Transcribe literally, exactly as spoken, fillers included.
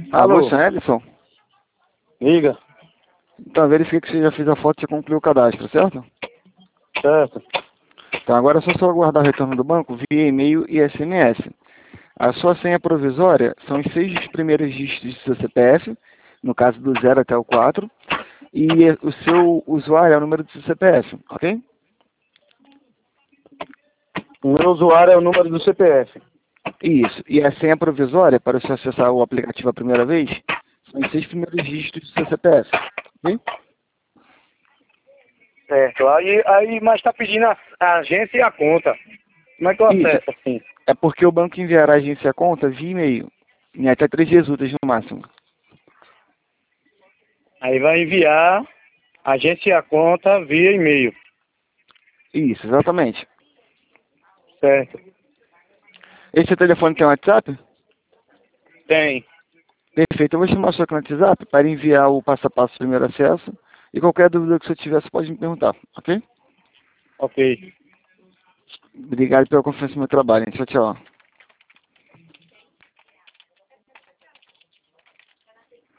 Alô, Alô? senhor Edson? Liga. Então, verifiquei que você já fez a foto e já concluiu o cadastro, certo? Certo. Então, agora é só você aguardar o retorno do banco via e-mail e S M S. A sua senha provisória são os seis primeiros dígitos do seu C P F, no caso do zero até o quatro, e o seu usuário é o número do seu C P F, ok? O meu usuário é o número do C P F. Isso. E a senha provisória, para você acessar o aplicativo a primeira vez, são os seis primeiros dígitos do seu C P F, ok? Certo. Aí, aí mas tá pedindo a, a agência e a conta. Como é que eu Isso. acesso assim? É porque o banco enviará a agência a conta via e-mail, em até três dias úteis no máximo. Aí vai enviar a agência e a conta via e-mail. Isso, exatamente. Certo. Esse telefone tem WhatsApp? Tem. Perfeito. Eu vou chamar o seu cliente no WhatsApp para enviar o passo a passo do primeiro acesso. E qualquer dúvida que você tiver, você pode me perguntar, ok? Ok. Obrigado pela confiança no meu trabalho, hein? Tchau, tchau.